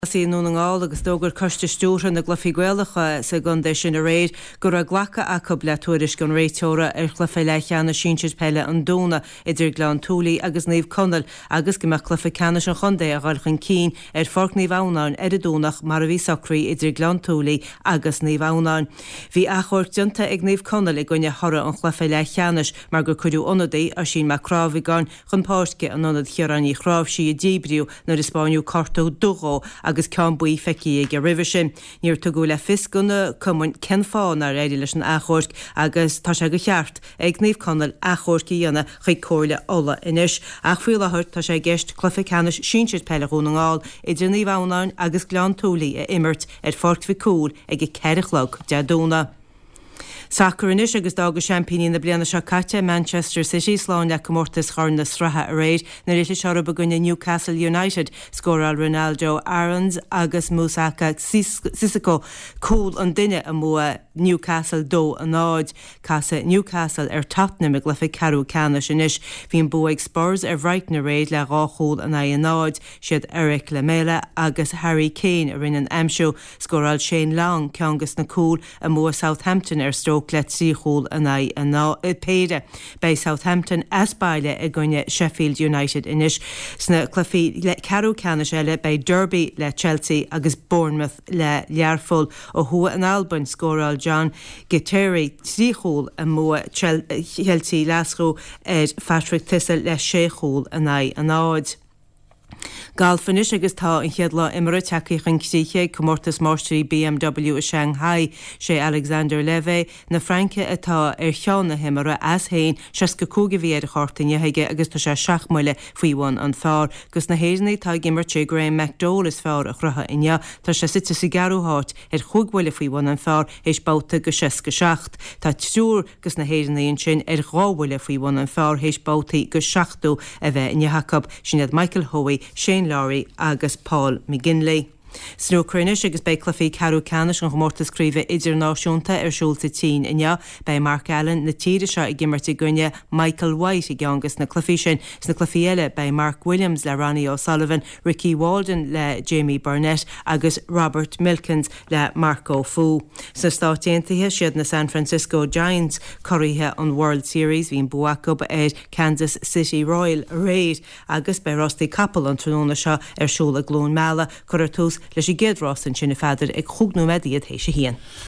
Sí nún an gáil agus dógur coiste stúra na glufií gwealacha sa gundé sin a réid gur a ghlacha acab le tuairis gon réiteóra chlufa le cheanna síntid peile an dóna idir glán túlaí agus níomh conal agus gimach chlufa ceanna an chundé a ghalchan cín forc níomh ánáin a dúnach mar a bhí sacraí idir glán túlaí agus níomh ánáin. Bhí achort dionta ag níomh conal i gcuine thora an chlufa le cheannis mar gur chuidú onadaí a sin me crábh gáin chun páirce an onad chearaní chrábh si a díbriú nar is Spáinniú cartó dúgó agus cean buí feici ag a ribhe sin. Níor tugu le fiscúna cumann cen fáin ar éidir leis an achorc agus tá sé go cheart ag níomh conal achorcaí dhéanana chuig cóirle ola inis. Ach fuil athirt tá sé gceist clufa ceannis síntid peile chun an gáil idir níomh ánáin agus glán túlaí a imirt forc fi cúl ag i ceirichlog de dúna. Sacranis agus dága champíní na bliana seo caite Manchester City sláin le comórtas chorn na stratha a réid na réitle seara begunne Newcastle United scóráil Ronaldo Aarons agus Moussaka Sissoko cúl an duine a mua Newcastle dó an náid casa Newcastle Tottenham ag glufa carú ceanna sinis hín buag Spurs bhrait na réid le ráchúil an a náid siad Eric Lamela agus Harry Kane a rinne an amseo scóráil Shane Long ceangus na cúl a mua Southampton stroke le tríchúil an péide bei Southampton as baile a gcuine Sheffield United inis sna clufií le carú ceanna eile bei Derby le Chelsea agus Bournemouth le Learful ó thua an Alban scóráil John Guterres tríchúil a mua Chelsea lascú Patrick Thistle le séchúil an áid. Galfanis agus tá an cheadla imara takeíoch an cíche comórtas máistrí BMW a Shanghai sé Alexander Levy na Franke atá cheanna himara as hain seas go cúga bhí ar chortainne heige agus tá sé 6 muile faoihain an fearr gus na héirnaí tá gimmarte Graham McDowell is fearr a chrutha inne tá sé site sa garúthart chughfuile faoihain an fearr éis báta go 6 go 7 Tá trúr gus na héirnaíon sin gáhfuile faoihain an fearr héis bátaí go 7 a bheith inne hacab sinad Michael Hoey, Shane Lowry agus Paul McGinley. Snúcranis agus bei clufií carú ceannis an chomórtas críomh idirnáisiúnta siúlta tí inne bei Mark Allen na tíide seo i gimmartí gcuine Michael White i gceangas na clufií sin sna clufií eile bei Mark Williams le Ronnie O'Sullivan, Ricky Walden le Jamie Burnett agus Robert Milkins le Marco Fu. Sna stáitiantaithe siad na San Francisco Giants choiríthe an World Series hín buacab Kansas City Royal réid agus bei Rusty Capel an tróna seo siúla glún meala chuir tús leis i géadrás an sinna feidir ag chugnú mediad hééis sé hían.